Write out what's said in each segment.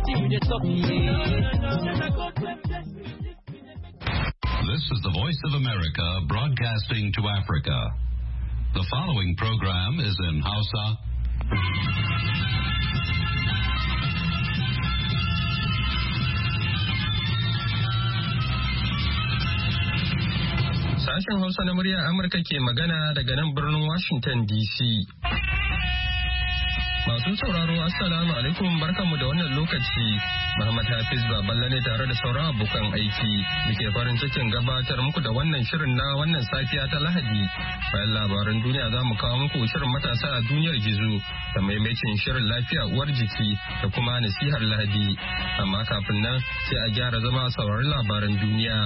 This is the Voice of America broadcasting to Africa. The following program is in Hausa. Sashen Hausa na muryar Amurka ke magana daga nan birnin Washington DC. Masu sauraro Assalamu alaikum barkanmu da wannan lokaci. Muhammad Hafiz Baballe ne tare da sauran abokan aiki. Muke farin cikin gabatar muku da wannan shirin na wannan safiya ta Lahadi. Bayan labaran duniya za mu kawo muku shirin matasa a duniyar gizo da maimacin shirin lafiya uwar jiki da kuma nasihar Lahadi. Amma kafin nan sai a gyara zama sauraron labaran duniya.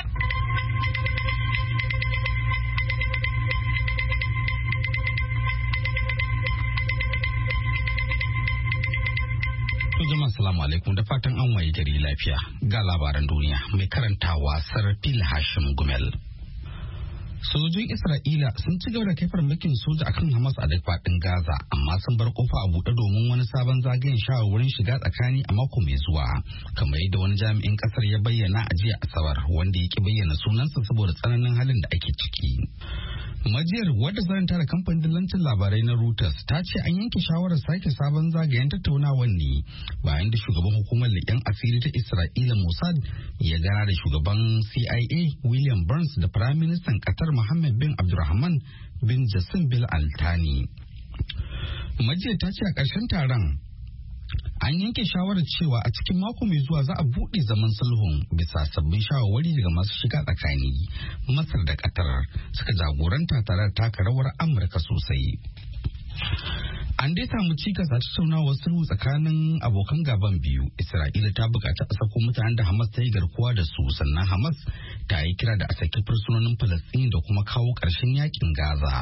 Jama'a assalamu alaikum da fatan an waye gari lafiya ga labaran duniya mai karantawa Sarfil Hashim Gumel. Sojojin Isra'ila sun ci gaba da kai farmakin soja akan Hamas a duk faɗin Gaza amma sun bar kofa a buɗe domin wani sabon zagayen shawarwarin shiga tsakani a mako mai zuwa kamar yadda wani jami'in ƙasar ya bayyana a jiya Asabar wanda ya ki bayyana sunansa saboda tsananin halin da ake ciki. Majiyar wadda zaranta da kamfanin dillancin labarai na Reuters ta ce an yanke shawarar sake sabon zagayen tattaunawar ne bayan da shugaban hukumar leƙen asiri ta Isra'ila Mossad ya gana da shugaban CIA William Burns da Prime Minister Qatar Mohammed bin Abdulrahman bin Jassim Bil Al-Thani. Majiyar ta ce a ƙarshen taron an yanke shawarar cewa a cikin mako mai zuwa za a buɗe zaman sulhun bisa sabbin shawarwari daga masu shiga tsakani. Masar da Qatar suka jagoranta tare da taka rawar Amurka sosai. An dai samu cikas a tattaunawar sulhu tsakanin abokan gaban biyu. Isra'ila ta buƙaci a sako mutanen da Hamas ta yi garkuwa da su, sannan Hamas ta yi kira da a saki fursunonin Falasɗin da kuma kawo ƙarshen yakin Gaza.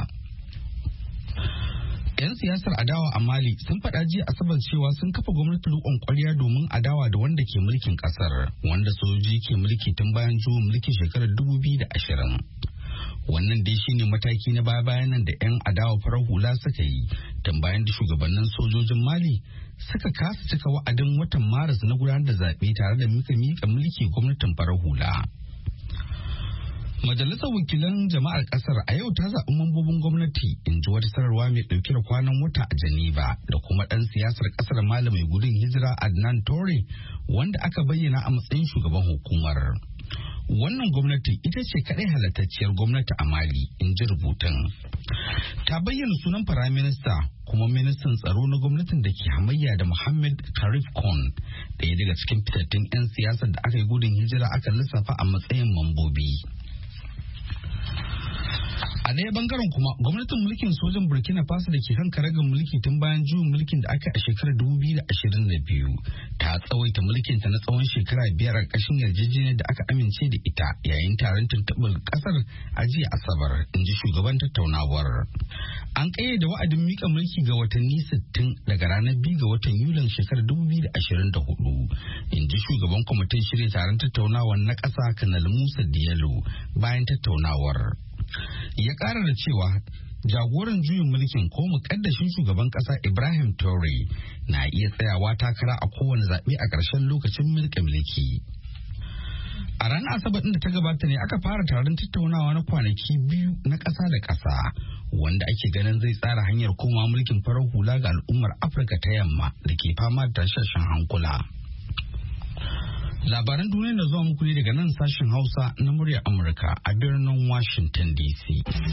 'Yan siyasar adawa a Mali sun faɗa jiya Asabar cewa sun kafa gwamnati riƙon ƙwarya domin adawa da wanda ke mulkin ƙasar, wanda sojoji ke mulki tun bayan juyin mulkin shekarar 2020. Wannan dai shine mataki na baya-bayan nan da 'yan adawa farar hula suka yi tun bayan da shugabannin sojojin Mali suka kasa cika wa'adin watan Maris na gudanar da zaɓe tare da miƙa mulki gwamnatin farar hula. Majalisar Wakilan Jama'ar Ƙasar a yau ta zaɓi mambobin gwamnati, in ji wata sanarwa mai ɗauke da kwanan wata a Geneva, da kuma ɗan siyasar ƙasar Mali mai gudun hijira Adnan Tore, wanda aka bayyana a matsayin shugaban hukumar. Wannan gwamnati ita ce kaɗai halattacciyar gwamnati a Mali, in ji rubutun. Ta bayyana sunan Firaminista kuma ministan tsaro na gwamnatin da ke hamayya da Mohamed Karif Kon, ɗaya daga cikin fitattun 'yan siyasar da aka yi gudun hijira aka lissafa a matsayin mambobi. A ɗaya bangaren kuma gwamnatin mulkin sojan Burkina Faso da ke kan karagar mulki tun bayan juyin mulkin da aka yi a shekarar 2022 ta tsawaita mulkinta na tsawon shekara 5 a ƙarshen yarjejeniyar da aka amince da ita yayin taron tuntuɓar ƙasar a jiya Asabar, in ji shugaban tattaunawar. An ƙayyade wa'adin miƙa mulki ga watanni 60 daga ranar 2 ga watan Yulin shekarar 2024, in ji shugaban kwamitin shirya taron tattaunawar na ƙasa Kanal Musa Diallo bayan tattaunawar. Ya ƙara da cewa jagoran juyin mulkin ko muƙaddashin shugaban ƙasa Ibrahim Traoré na iya tsayawa takara a kowane zaɓe a ƙarshen lokacin mulki. A ranar Asabar da ta gabata ne aka fara taron tattaunawa na kwanaki 2 na ƙasa da ƙasa wanda ake ganin zai tsara hanyar komawa mulkin farar hula ga al'ummar Afirka ta yamma da ke fama da tashashen hankula. Labaran duniya na zuwa muku ne daga nan sashen Hausa na muryar Amurka a birnin Washington DC.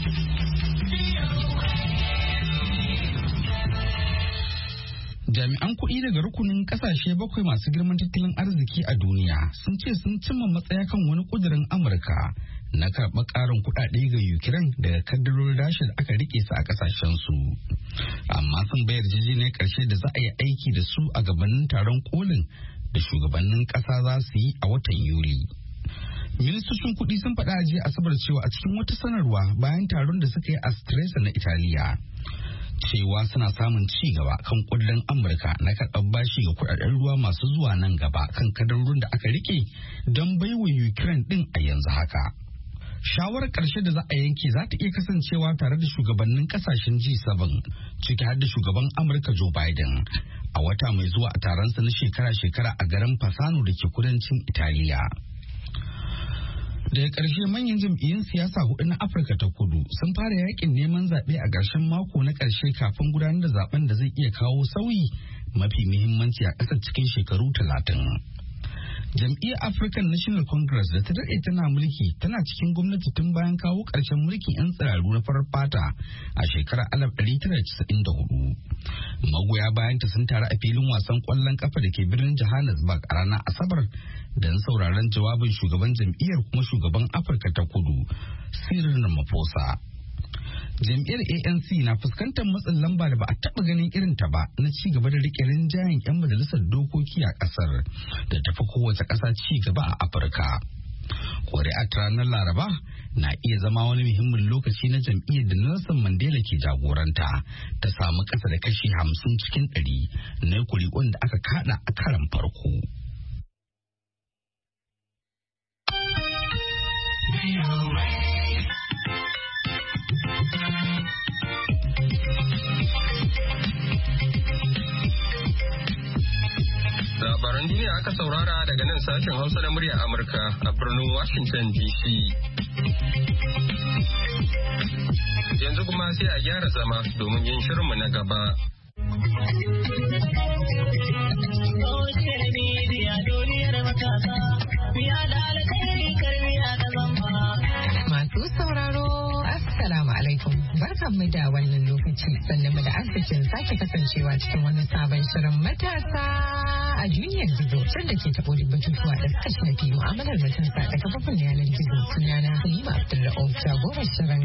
Jami'an kuɗi daga rukunin ƙasashe 7 masu girman tattalin arziki a duniya sun ce sun cimma matsaya kan wani ƙudurin Amurka na karɓar ƙarin kuɗaɗe ga Ukraine daga kaddarorin Rasha da aka rike su a ƙasashensu. Amma sun bayar yarjejeniyar ƙarshe da za a yi aiki da su a gabanin taron kolin da shugabannin ƙasa za su yi a watan Yuli. Ministocin kuɗi sun faɗa a jiya Asabar cewa a cikin wata sanarwa bayan taron da suka yi a Stresa na Italiya, cewa suna samun ci gaba kan ƙudurin Amurka na karɓar bashi ga kuɗaɗen ruwa masu zuwa nan gaba kan kadarorin da aka rike don baiwa Ukraine ɗin a yanzu haka. Shawarar ƙarshe da za a yanke za ta iya kasancewa tare da shugabannin ƙasashen G7 ciki har da shugaban Amurka Joe Biden a wata mai zuwa a taronsa na shekara-shekara a garin Fasano da ke kudancin Italiya. Daga ƙarshe manyan jam'iyyun siyasa hudu na Afirka ta Kudu sun fara yakin neman zaɓe a ƙarshen mako na ƙarshe kafin gudanar da zaben da zai iya kawo sauyi mafi muhimmanci a ƙasar cikin shekaru 30. Jam'iyyar African National Congress da ta daɗe tana mulki tana cikin gwamnati tun bayan kawo ƙarshen mulkin 'yan tsiraru na farar fata a shekarar 1994. Magoya bayanta sun taru a filin wasan ƙwallon ƙafa da ke birnin Johannesburg a ranar Asabar don sauraron jawabin shugaban jam'iyyar kuma shugaban Afirka ta Kudu, Cyril Ramaphosa. Jam'iyyar ANC na fuskantar matsin lamba da ba a taɓa ganin irin ta ba na ci gaba da rike rinjayen 'yan majalisar dokoki a ƙasar da tafi kowace ƙasa ci gaba a Afirka. Ƙuri'ar ranar Laraba na iya zama wani muhimmin lokaci na jam'iyyar da Nelson Mandela ke jagoranta ta samu ƙasa da kashi 50 cikin 100 na kuri'un da aka kaɗa a karan farko. Labaran duniya aka saurara daga nan sashen Hausa na murya Amurka a birnin Washington DC. Yanzu kuma sai a gyara zama domin yin shirinmu na gaba. Masu sauraro, Assalamu alaikum. Barkanmu da wannan lokaci, sannan mu da arzikin sake kasancewa cikin wani sabon shirin matasa a duniyar gizo, da ke taɓo batutuwa da suka shafi mu'amalar matasa da kafafun yanar gizo. Sunana Halima Abdulra'uf, jagorar shirin.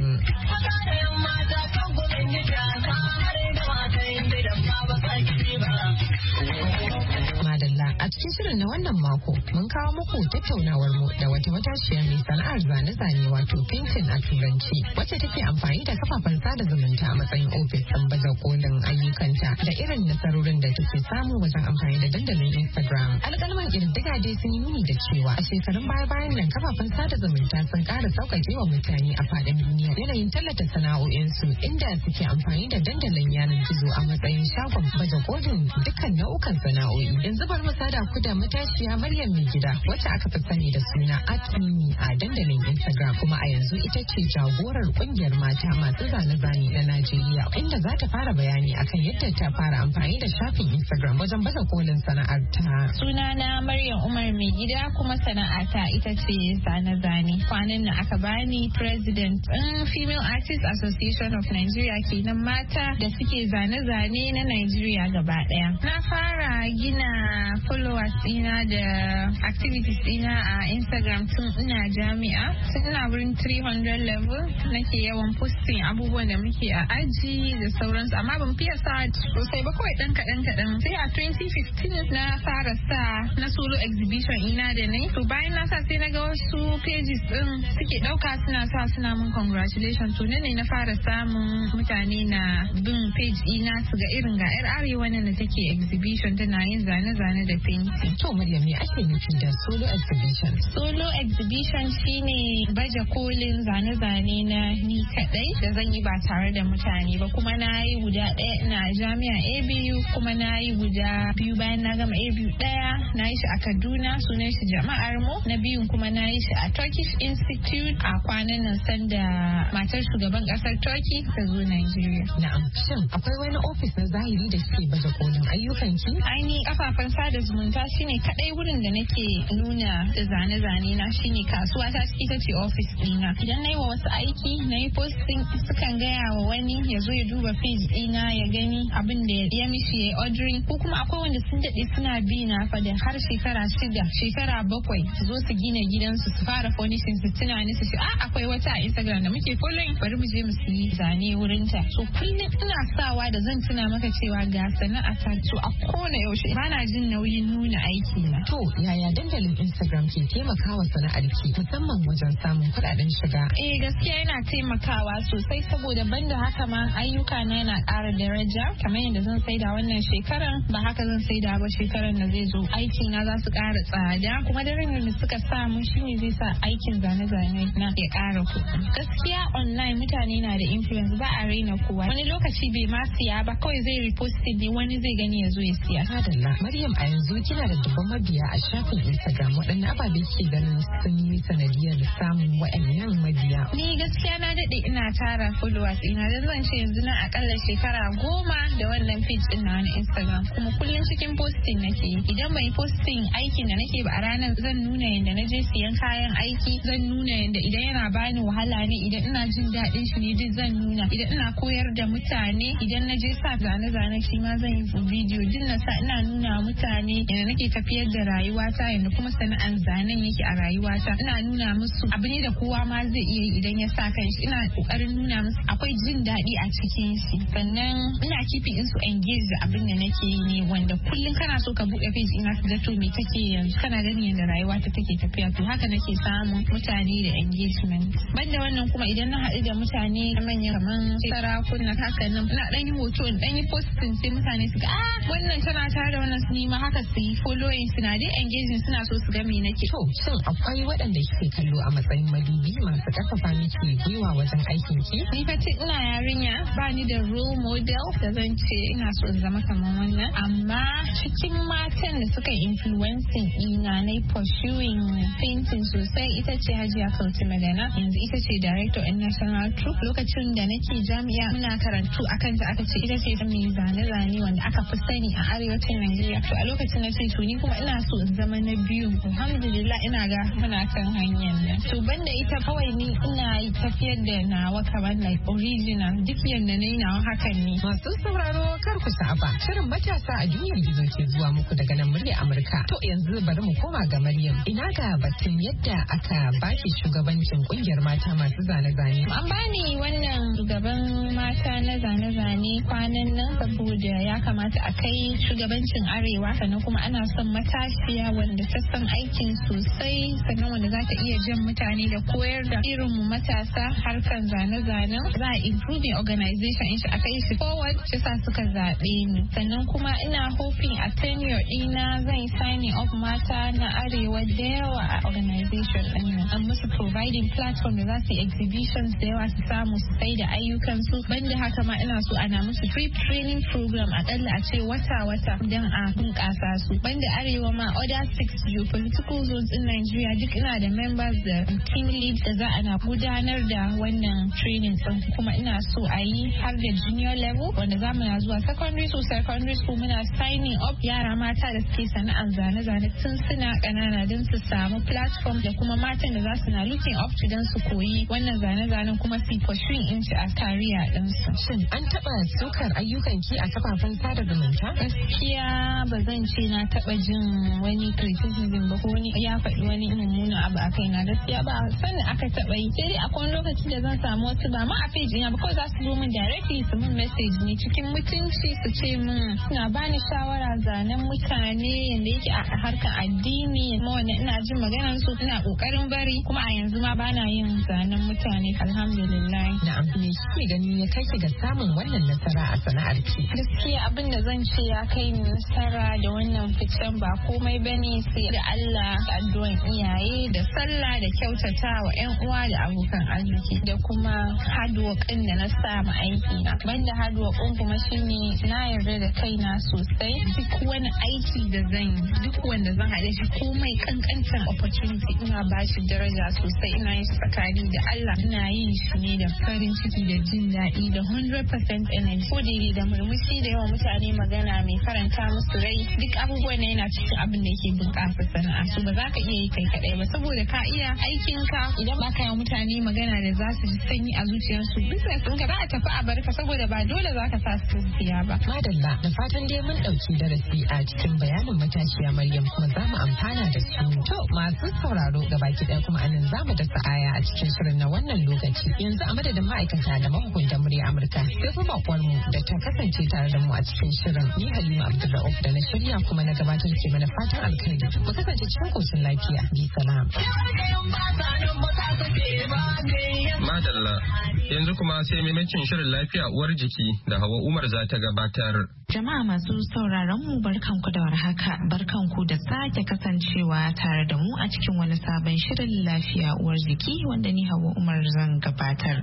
Madalla, a cikin shirin na wannan mako mun kawo muku tattaunawar mu da wata matashiya mai sana'ar zane-zane wato painting a turanci, wacce take amfani da kafafen sada zumunta a matsayin ofis ɗin baza kolin ayyukanta da irin nasarorin da take samu wajen amfani da dandalin Instagram. Alƙalman ƙididdiga dai sun yi nuni da cewa a shekarun baya-bayan nan kafafen sada zumunta sun ƙara sauƙaƙe wa mutane a faɗin duniya yanayin tallata sana'o'insu, inda suke amfani da dandalin yanar gizo a matsayin shagon baje kolin dukkan nau'ukan sana'o'i. Yanzu bar mu sada ku da matashiya Maryam mai gida, wacce aka fi sani da suna Atmini a dandalin Instagram, kuma a yanzu ita ce jagorar kungiyar mata masu zane-zane na Najeriya, inda za ta fara bayani akan yadda ta fara amfani da shafin Instagram wajen baza kolin sana'ar ta. Sunana Maryam Umar mai gida, kuma sana'ata ita ce zane-zane. Kwanan nan aka bani president ɗin Female Artists Association of Nigeria, kenan mata da suke zane-zane na Nigeria gaba ɗaya. Na fara gina followers ɗina da activities ɗina a Instagram tun ina jami'a, tun ina wurin 300 level nake yawan posting abubuwan da muke a aji da sauransu, amma ban fiye sa sosai ba, kawai ɗan kaɗan. Sai a 2015 na fara sa na solo exhibition ina da ne. To bayan na sa sai na ga wasu pages ɗin suke ɗauka suna mun congratulations. To ne na fara samun mutane na bin page ina su ga irin ga 'yar arewa ne da take exhibition tana yin zane-zane da painting. To Maryam, me ake nufi da solo exhibition? Solo exhibition shine baje kolin zane-zane na ni kadai da zan yi ba tare da mutane ba. Kuma na yi guda ɗaya ina jami'a ABU, kuma na yi guda biyu bayan na gama ABU. Ɗaya na yi shi a Kaduna, sunan shi Jama'ar Mu. Na biyun kuma na yi shi a Turkish Institute a kwanan nan sanda matar shugaban ƙasar Turkey ta zo Nigeria. Na'am. Shin akwai wani ofis na zahiri da suke baje kolin ayyukanki? Ainihin kafafen sada zumunta shine kadai wurin da nake nuna da zane-zane na, shine kasuwa ta ita ce office dina. Idan na yi wa wasu aiki na yi posting, sukan gaya wa wani ya zo ya duba page dina ya gani abin da ya mishi ya ordering, ko kuma akwai wanda sun daɗe suna bi na fa da har shekara 6, shekara 7 su zo su gina gidansu su fara furnishing, su tunani su ce akwai wata a Instagram da muke following, bari mu je mu yi zane wurinta. So kullum ina sawa da zan tuna maka cewa ga sana'a ta, to a kowane yaushe bana jin nauyi yanayin nuna aiki na. To yaya dandalin Instagram ke taimakawa sana'arki musamman wajen samun kuɗaɗen shiga? Gaskiya yana taimakawa sosai saboda banda haka ma ayyuka na yana ƙara daraja kamar yadda zan saida wannan shekaran ba haka zan saida ba shekaran da zai zo aiki na za su ƙara tsada kuma daren da suka samu shine zai sa aikin zane-zane na ya ƙara kuɗi. Gaskiya online mutane na da influence ba a raina kowa wani lokaci bai ma siya ba kawai zai repost ne wani zai gani ya zo ya siya. Adalla Maryam a yanzu kina da dubban mabiya a shafin Instagram waɗanne ababe ke ganin sun yi sanadiyar samun waɗannan mabiya. Ni gaskiya na daɗe ina tara followers ina dan zan ce yanzu na akalla shekara 10 da wannan page din na Instagram kuma kullum cikin posting nake yi. Idan bai posting aikin da nake ba a ranar zan nuna yanda na je siyan kayan aiki zan nuna yanda idan yana bani wahala ne idan ina jin daɗin shi ne duk zan nuna idan ina koyar da mutane idan na je sa zane-zane shi ma zan yi video din na sa ina nuna mutane yanda nake tafiyar da rayuwata yanda kuma sana'an zanen yake a rayuwata ina nuna musu abu ne da kowa ma zai iya yi idan ya sa kanshi ina kokarin nuna musu akwai jin daɗi a cikin shi sannan ina keeping in su engage da abin da nake yi ne wanda kullum kana so ka buɗe page ina su ga to me kake yanzu kana gani yanda rayuwa ta take tafiya to haka nake samun mutane da engagement banda wannan kuma idan na haɗu da mutane manya kaman sarakuna haka nan ina dan yi hoto in dan yi posting sai mutane su ga wannan tana tare da wannan su ma haka su yi following suna dai engaging suna so su ga me nake. To shin akwai waɗanda kike kallo a matsayin madubi masu ƙarfafa miki gwiwa wajen aikin ki? Ni fa ina yarinya ba ni da role model da zan ce ina so in zama kamar wannan amma cikin matan da suka influencing ina na pursuing painting sosai ita ce Hajiya Kauti Magana yanzu ita ce director in National Troupe lokacin da nake jami'a muna karantu akan ta aka ce ita ce ta mai zane-zane wanda aka fi sani a arewacin Najeriya to a lokacin na ce to ni kuma ina so in zama na biyu alhamdulillah ina ga muna kan hanyar nan to banda ita kawai ni ina tafiyar da nawa kamar like original duk yanda nayi nawa hakan ne. Masu sauraro kar ku saba shirin matasa a duniyar gizo ke zuwa muku daga nan murya Amurka to yanzu bari mu koma ga Maryam ina ga batun yadda aka baki shugabancin kungiyar mata masu zane-zane. An bani wannan shugaban mata na zane-zane kwanan nan saboda ya kamata a kai shugabancin arewa sannan kuma ana son matashiya wanda ta san aikin sosai sannan wanda za ta iya jan mutane da koyar da irin mu matasa harkan zane-zanen za a improve organization in shi a kai shi forward shi sa suka zaɓe ni sannan kuma ina hoping a tenure ɗina zan signing up mata na arewa da yawa a organization ɗin nan an musu providing platform da za su yi exhibitions da yawa su samu su sai da ayyukansu banda haka ma ina so ana musu free training program akalla a ce wata-wata don a bunƙasa su banda arewa ma other 6 geopolitical zones in Nigeria duk ina da members da team leads da za a na gudanar da wannan training din kuma ina so a yi har da junior level wanda za mu na zuwa secondary school muna signing up yara mata da suke sana'ar zane-zane tun suna ƙanana don su samu platform da kuma matan da za su na looking up to don su koyi wannan zane-zanen kuma su pursuing in a career ɗinsu. Shin an taɓa sukar ayyukan ki a kafafen sada zumunta? Gaskiya ba zan ce na taɓa jin wani criticism ba ko wani ya faɗi wani mummunan abu a kaina gaskiya ba sanda aka taɓa yi sai dai akwai wani lokaci da zan samu wasu ba ma a page ina ba kawai za su zo min directly su min message ne cikin mutunci su ce min suna bani shawara zanen mutane yanda yake a harkar addini kuma wannan ina jin maganar su ina kokarin bari kuma a yanzu ma bana yin zanen mutane alhamdulillah. Na'am me kike gani ya kai ki ga samun wannan nasara a sana'ar ki? Gaskiya abin da zan ce ya kai ni nasara da wannan ficen ba komai bane sai da Allah da addu'an iyaye da sallah da kyautata wa ƴan uwa da abokan arziki da kuma hard work din da na sa ma aiki na banda hard work din kuma shine na yarda da kaina sosai duk wani aiki da zan duk wanda zan haɗe shi komai kankantan opportunity ina bashi daraja sosai ina yin tsakani da Allah ina yin shi ne da farin ciki da jin daɗi da 100% energy ko da murmushi da yawan mutane magana mai faranta musu rai duk abubuwan ne yana cikin abin da yake bunƙasa sana'a su ba za ka iya yi kai kaɗai ba saboda ka iya aikinka idan ba ka yi mutane magana da za su ji sanyi a zuciyarsu business ɗinka za a tafi a barka saboda ba dole za ka sa su siya ba. Madalla da fatan dai mun ɗauki darasi a cikin bayanin matashiya Maryam kuma za mu amfana da su. To masu sauraro gabaki ɗaya kuma anan za mu dasa aya a cikin shirin na wannan lokaci yanzu a madadin ma'aikata da mahukuntan murya Amurka sai kuma bakwar mu da ta kasance tare da mu a cikin shirin ni Halima Abdulrauf da na shirya kuma na gabatar ke mana fatan alkhairi. Mu kasance cikin koshin lafiya. Bi salam. Madalla, yanzu kuma sai maimacin shirin lafiya uwar jiki da Hawa Umar za ta gabatar. Jama'a masu sauraron mu barkanku da warhaka, barkanku da sake kasancewa tare da mu a cikin wani sabon shirin lafiya uwar jiki wanda ni Hawa Umar zan gabatar.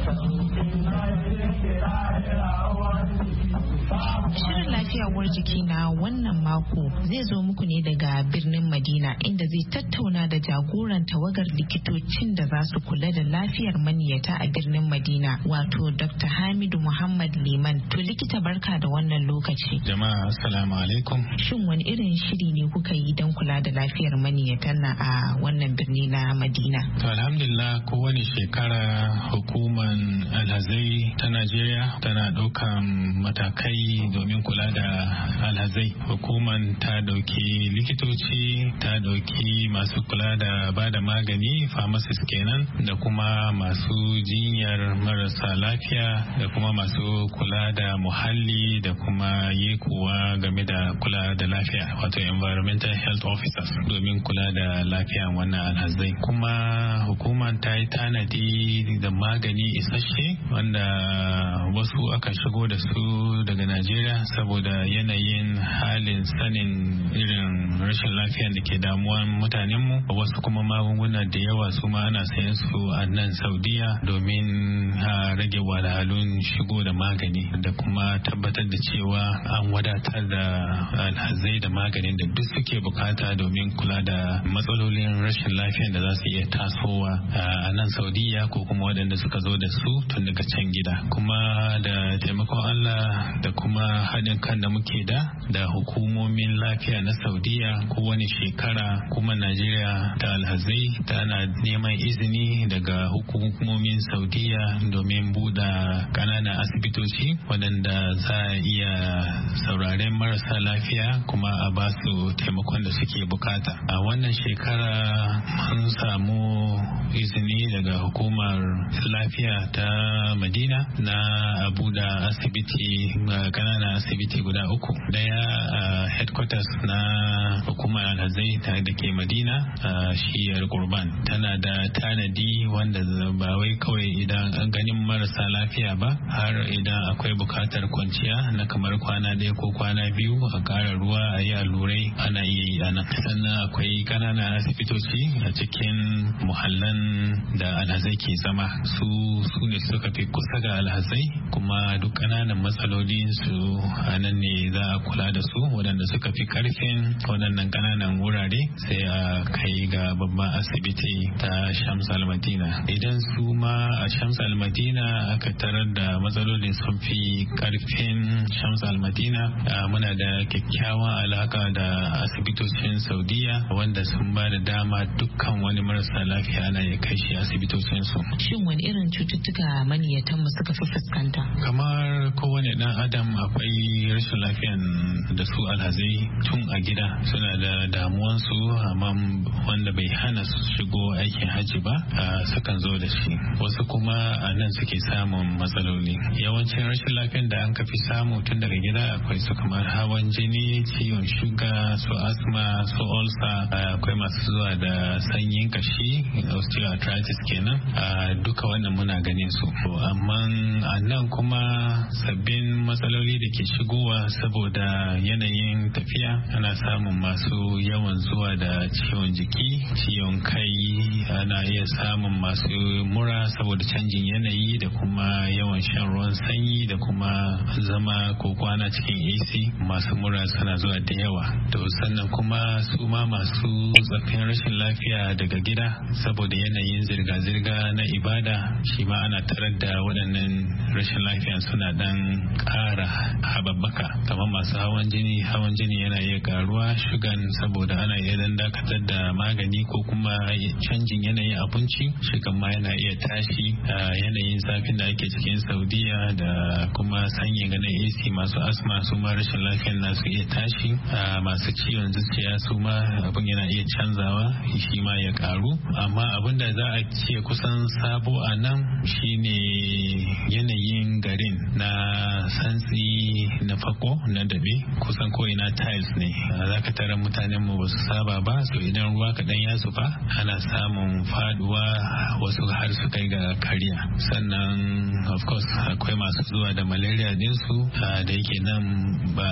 Shirin lafiya uwar jiki na wannan mako zai zo muku ne daga birnin Madina inda zai tattauna da jagoran tawagar likitocin da za su kula da lafiyar maniyata a birnin Madina, wato Dr. Hamidu Muhammad Liman. To likita, barka da wannan lokaci. Jama'a assalamu alaikum. Shin wani irin shiri ne kuka yi don kula da lafiyar maniyatan na a wannan birni na Madina? To alhamdulillah, kowane shekara hukumar alhazai ta Najeriya tana ɗaukan matakai domin kula da alhazai. Hukumar ta ɗauki likitoci, ta ɗauki masu kula da bada magani, pharmacist kenan, da kuma masu jinyar marasa lafiya, da kuma masu kula da muhalli, da kuma yekuwa game da kula da lafiya, wato environmental health officers, domin kula da lafiya wannan alhazai. Kuma hukumar ta yi tanadi da magani isasshe wanda wasu aka shigo da su daga Najeriya saboda yanayin halin sanin irin rashin lafiyar da ke damuwan mutanenmu. Wasu kuma magunguna da yawa su ma ana sayan su a nan Saudiya domin rage wahalhalun shigo da magani da kuma tabbatar da cewa an wadatar da alhazai da maganin da duk suke bukata domin kula da matsalolin rashin lafiyar da za su iya tasowa a nan Saudiya ko kuma waɗanda suka zo da su tun daga can gida. Kuma da taimakon Allah da kuma haɗin kan da muke da hukumomin lafiya na Saudiya, kowane shekara kuma Najeriya ta alhazai tana neman izini daga hukumomin Saudiya domin buɗe ƙananan asibitoci waɗanda za a iya sauraren marasa lafiya kuma a ba su taimakon da suke bukata. A wannan shekara mun samu izini daga hukumar lafiya ta Madina na abu da asibiti, ƙananan asibiti guda 3. Daya a headquarters na hukumar alhazai ta da ke Madina a shiyar Kurban. Tana da tanadi wanda ba wai kawai idan an ganin marasa lafiya ba, har idan akwai bukatar kwanciya na kamar kwana 1 ko kwana 2 a ƙara ruwa a yi allurai ana iya yi a nan. Sannan akwai ƙananan asibitoci a cikin muhallan da alhazai ke zama. Su ne suka fi kusa ga alhazai, kuma duk ƙananan matsalolin su a nan ne za a kula da su. Waɗanda suka fi karfin waɗannan ƙananan wurare sai a kai ga babban asibiti ta Shams al-Madina. Idan su ma a Shams al-Madina aka tarar da matsalolin sun fi karfin Shams al-Madina, muna da kyakkyawan alaka da asibitocin Saudiya wanda sun ba da dama dukkan wani marasa lafiya ana ya kai shi asibitocin su. Shin wani irin cututtuka maniyatan mu suka fi fuskanta? Kamar kowane dan adam akwai rashin lafiyan da su alhazai tun a gida suna da damuwansu, amma wanda bai hana su shigo aikin hajji ba sukan zo da shi. Wasu kuma a nan suke samun matsaloli. Yawancin rashin lafiyan da an kafi samu tun daga gida akwai su kamar hawan jini, ciwon shuga, su asma, su ulcer, akwai masu zuwa da sanyin kashi, osteoarthritis kenan. Duka wannan muna ganin su. Amma a nan kuma sabbin matsaloli da ke shigowa saboda yanayin tafiya, ana samun masu yawan zuwa da ciwon jiki, ciwon kai, ana iya samun masu mura saboda canjin yanayi da kuma yawan shan ruwan sanyi da kuma zama ko kwana cikin AC. Masu mura suna zuwa da yawa. To sannan kuma su ma masu tsafin rashin lafiya daga gida saboda yanayin zirga-zirga na ibada, shi ma ana tarar da waɗannan rashin lafiya suna dan ƙara hababbaka. Kamar masu hawan jini yana iya karuwa, shugan saboda ana iya dan dakatar da magani ko kuma canjin yanayin abinci, shugan ma yana iya tashi. Yanayin zafin da ake cikin Saudiya da kuma sanyin ganin AC, masu asma su ma rashin lafiyar nasu iya tashi. Masu ciwon zuciya su ma abin yana iya canzawa shi ma ya karu. Amma abin da za a ce kusan sabo a nan shine yanayin garin na santsi na fako na dabe, kusan ko ina tiles ne. Za ka tara mutanen mu ba su saba ba, so idan ruwa kaɗan ya zuba ana samun faduwa, wasu har su kai ga kariya. Sannan of course akwai masu zuwa da malaria dinsu da yake nan ba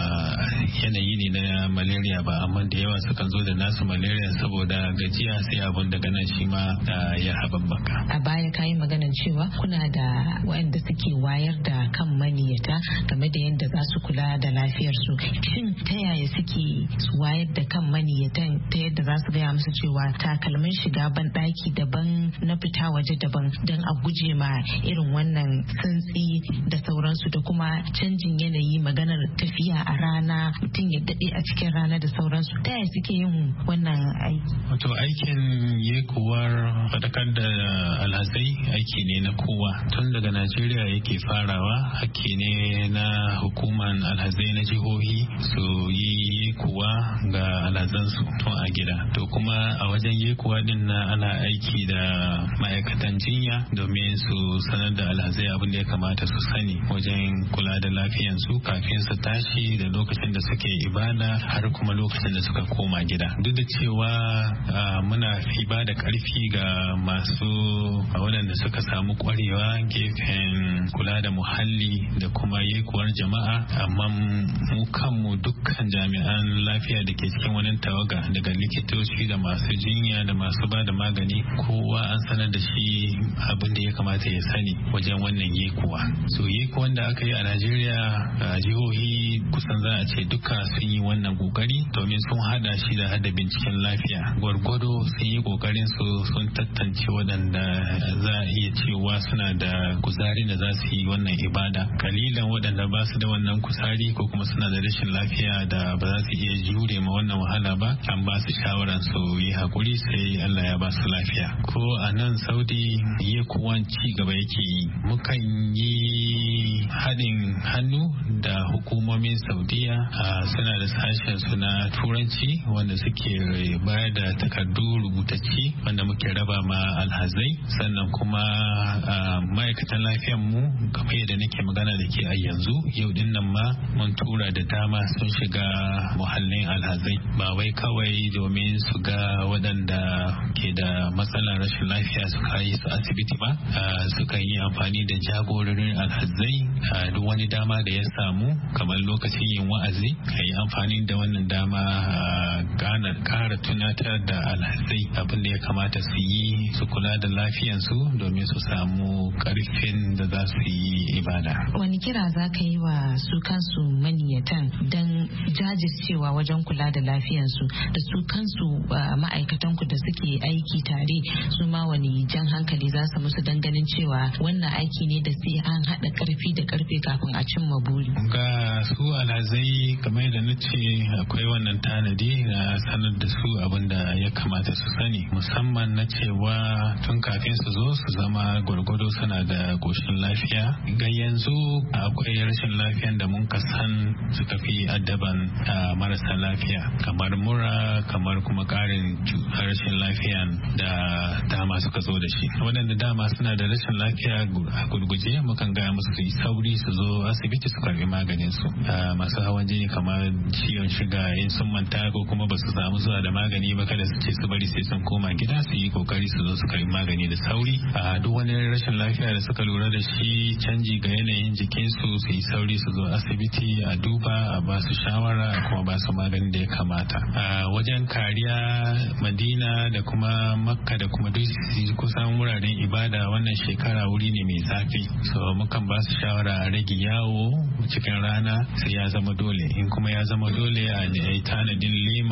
yanayi ne na malaria ba, amma da yawa sukan zo da nasu malaria saboda gajiya, sai abun daga nan shi ma ya haɓaɓɓaka. A baya kayi maganan cewa kuna da waɗanda suke wayar da kan maniyata game da yadda za su kula da lafiyarsu. Shin ta yaya suke wayar da kan maniyatan ta yadda za su gaya musu cewa takalmin shiga ban ɗaki daban na fita waje daban, don a guje ma irin wannan santsi da sauransu, da kuma canjin yanayi, maganar tafiya a rana, mutum ya daɗe a cikin rana da sauransu. Ta yaya suke yin wannan aiki? Wato aikin yekuwar faɗakar da alhazai aiki ne na kowa, tun daga Najeriya yake farawa. Hakki ne na hukumar alhazai na jihohi su yi yekuwa ga alhazansu tun a gida. To kuma a wajen yekuwa din na ana aiki da ma'aikatan jinya domin su sanar da alhazai abin da ya kamata su sani wajen kula da lafiyansu kafin su tashi, da lokacin da suke ibada, har kuma lokacin da suka koma gida. Duk da cewa muna fi ba da karfi ga masu waɗanda suka samu kwarewa gefen kula da muhalli da kuma yekuwar jama'a, amma mu kanmu dukkan jami'an lafiya da ke cikin wani tawaga, daga likitoci da masu jinya da masu ba da magani, kowa an sanar da shi abin da ya kamata ya sani wajen wannan yekuwa. So yekuwan da aka yi a Najeriya, jihohi kusan za a ce duka sun yi wannan kokari domin sun hada shi da hada binciken lafiya. Gwargwado sun yi kokarin su sun tantance waɗanda za a iya cewa suna da kuzari da za su yi wannan ibada. Kalilan waɗanda ba su da wannan kuzari ko kuma suna da rashin lafiya da ba za su iya jure ma wannan wahala ba, an ba su shawaran su yi hakuri sai Allah ya ba su lafiya. Ko a nan Saudi yekuwan ci gaba yake yi. Mukan yi haɗin hannu da hukumomin Saudiya, suna da sashen su na turanci wanda suke bayar da takardu rubutacci wanda muke raba ma alhazai. Sannan kuma ma'aikatan lafiyan mu, kamar yadda nake magana da ke a yanzu, yau din nan ma mun tura da dama sun shiga muhallin alhazai, ba wai kawai domin su ga waɗanda ke da matsalar rashin lafiya su kai su asibiti ba, sukan yi amfani da jagororin alhazai duk wani dama da ya samu, kamar lokacin yin wa'azi, a yi amfani da wannan dama kara tunatar da alhazai abin da ya kamata su yi su kula da lafiyansu domin su samu karfin da za su yi ibada. Wani kira za ka yi wa su kansu maniyatan don jajircewa wajen kula da lafiyansu, da su kansu ma'aikatanku da suke aiki tare, su ma wani jan hankali za su musu don ganin cewa wannan aiki ne da sai an haɗa karfi da karfe kafin a cimma buri? Ga su alhazai, kamar yadda na ce, akwai wannan tanadi na sanar da su abin da ya kamata su sani, musamman na cewa tun kafin su zo su zama gwargwado suna da koshin lafiya. Ga yanzu akwai rashin lafiyan da mun kasan suka fi addaban marasa lafiya, kamar mura, kamar kuma karin rashin lafiyan da dama suka zo da shi. Waɗanda dama suna da rashin lafiya a gurguje, mukan gaya musu su yi sauri su zo asibiti su karbi maganin su. Masu hawan jini kamar ciwon shiga, in sun manta ko kuma ba su samu zuwa da magani ba, kada su ce su bari sai sun koma gida, su yi kokari su zo su karbi magani da sauri. Duk wani rashin lafiya da suka lura da shi, canji ga yanayin jikinsu, su yi sauri su zo asibiti a duba, a ba su shawara, a kuma ba su magani da ya kamata. Wajen kariya, Madina da kuma Makka da kuma duk kusan wuraren ibada wannan shekara wuri ne mai zafi, so mukan ba su shawara a rage yawo cikin rana sai ya zama dole. In kuma ya zama dole a yi tanadin lema ko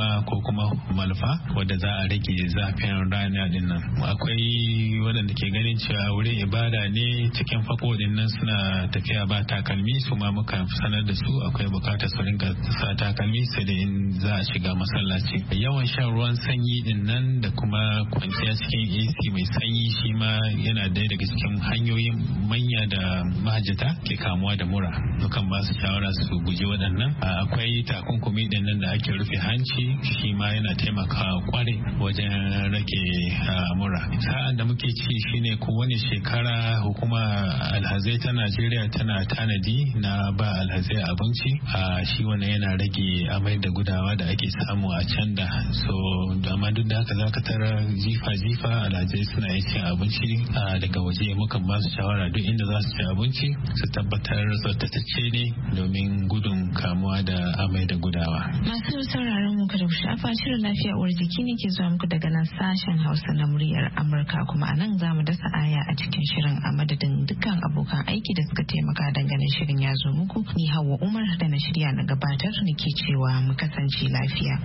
kuma malfa wadda za a rage zafin rana din nan. Akwai waɗanda ke ganin cewa wurin ibada ne cikin fako din nan suna tafiya ba takalmi, su ma muka sanar da su akwai bukatar su rinka sa takalmi sai da in za a shiga masallaci. Yawan shan ruwan sanyi din nan da kuma kwanciya cikin AC mai sanyi shi ma yana daya daga cikin hanyoyin manya da mahajjata ke kamuwa da mura. Dukan ba su shawara su guji waɗannan. Akwai takunkumi din nan da ake rufe hanci, shi ma yana taimakawa kwarai wajen rage mura. Sa'an da muke ci shine kowane shekara hukuma alhazai ta Najeriya tana tanadi na ba alhazai abinci. Shi wannan yana rage amai da gudawa da ake samu a can da. So amma duk da haka zaka tara jifa alhazai suna yin cin abinci daga waje. Mukan ba su shawara duk inda za su ci abinci su tabbatar tsaftatacce ne domin gudun kamuwa da amai da gudawa. Masu sauraron mu kada ku shafa, shirin lafiya uwar jiki ne ke zuwa muku daga nan sashen Hausa na muryar Amurka, kuma a nan za mu dasa aya a cikin shirin a madadin dukkan abokan aiki da suka taimaka dangane shirin ya zo muku. Ni Hauwa Umar da na shirya na gabatar nake cewa mu kasance lafiya.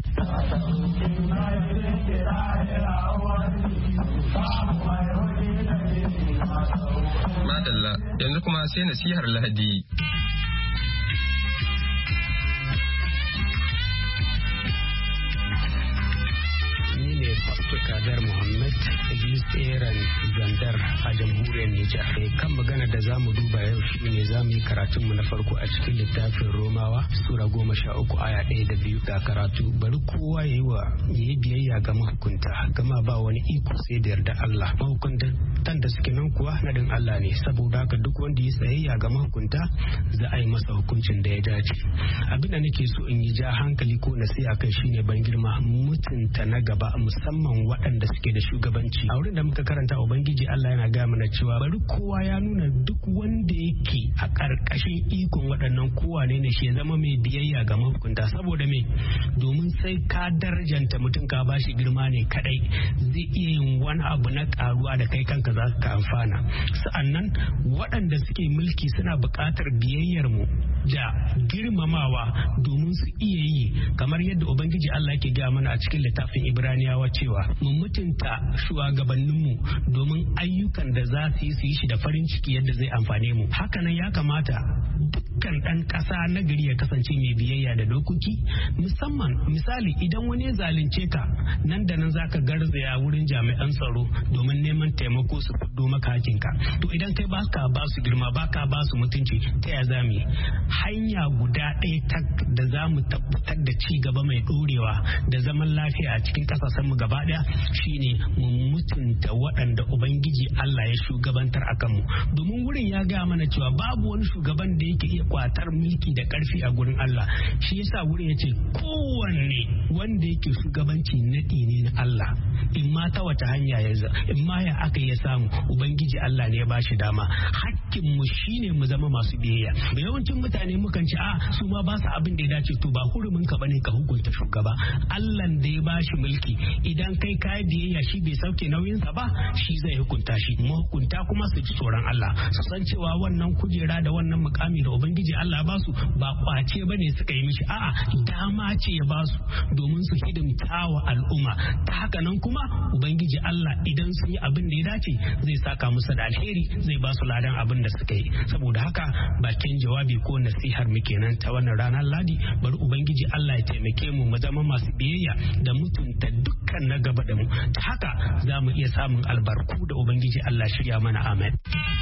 Madalla, yanzu kuma sai nasihar Lahadi. Pastor Kadar Muhammad Tseren Zandar a jamhuriyar Nijar. Kan magana da za mu duba yau shi ne za mu yi karatunmu na farko a cikin littafin Romawa Sura 13 aya 1 da 2 ga karatu. Bari kowa ya yi biyayya ga mahukunta, gama ba wani iko sai da yarda Allah. Mahukuntan da suke nan kuwa nadin Allah ne, saboda haka duk wanda ya tsayayya ga mahukunta za a yi masa hukuncin da ya dace. Abin da nake so in yi ja hankali ko nasiha kai shine ban girma mutunta na gaba, musamman waɗanda suke da shugabanci. A wurin da muka karanta Ubangiji Allah yana gaya mana cewa bari kowa ya nuna duk wanda yake a ƙarƙashin ikon waɗannan kowa ne shi ya zama mai biyayya ga mahukunta. Saboda me? Domin sai ka darajanta mutum ka bashi girma ne kadai zai iya yin wani abu na karuwa da kai kanka za ka amfana. Sa'annan waɗanda suke mulki suna buƙatar biyayyar mu da girmamawa domin su iya yi kamar yadda Ubangiji Allah yake gaya mana a cikin littafin Ibraniyawa cewa mu mutunta shugabanninmu domin ayyukan da za su yi shi da farin ciki yadda zai amfane mu. Hakanan ya kamata dukkan ɗan ƙasa na gari ya kasance mai biyayya da dokoki, musamman misali idan wani ya zalunce ka nan da nan zaka garzaya wurin jami'an tsaro domin neman taimako su fiddo maka hakinka. To idan kai baka ba su girma, baka ba su mutunci, ta ya zamu yi? Hanya guda ɗaya da za mu tabbatar da ci gaba mai ɗorewa da zaman lafiya a cikin ƙasashen mu gaba ɗaya shine mu mutunta waɗanda Ubangiji Allah ya shugabantar a kanmu. Domin wurin ya gaya mana cewa babu wani shugaban da yake iya kwatar mulki da ƙarfi a gurin Allah. Shi yasa wurin ya ce kowanne wanda yake shugabanci naɗi ne na Allah. In ma ta wata hanya in ma ya aka ya samu Ubangiji Allah ne ya ba shi dama. Hakkin mu shine mu zama masu biyayya. Da yawancin mutane mukan ce su ma ba su abin da ya dace, to ba hurumin ka bane ka hukunta shugaba. Allah da ya ba shi mulki idan kai ka biyayya shi bai sauke nauyinsa ba, shi zai hukunta shi. Mahukunta kuma su ji tsoron Allah, su san cewa wannan kujera da wannan mukami da Ubangiji Allah ba su ba kwace bane suka yi mishi, a'a dama ce ya ba su domin su hidimta wa al'umma. Ta haka nan kuma Ubangiji Allah idan sun yi abin da ya dace zai saka musu da alheri, zai ba su ladan abin da suka yi. Saboda haka bakin jawabi ko nasihar mu kenan ta wannan ranar Ladi. Bari Ubangiji Allah ya taimake mu zama masu biyayya da mutunta dukkan na gaba da mu. Ta haka za mu iya samun albarku da Ubangiji Allah shirya mana. Amen.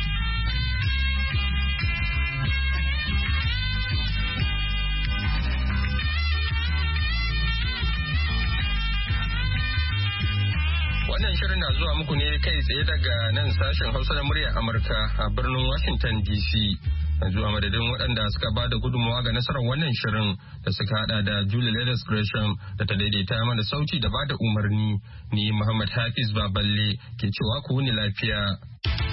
Wannan shirin na zuwa muku ne kai tsaye daga nan sashen Hausa na muryar Amurka a birnin Washington DC. Yanzu a madadin waɗanda suka ba da gudunmawa ga nasarar wannan shirin da suka hada da Julie Leathers Gresham da ta daidaita mana sauti da ba da umarni, ni Muhammad Hafiz Baballe ke cewa ku wuni lafiya.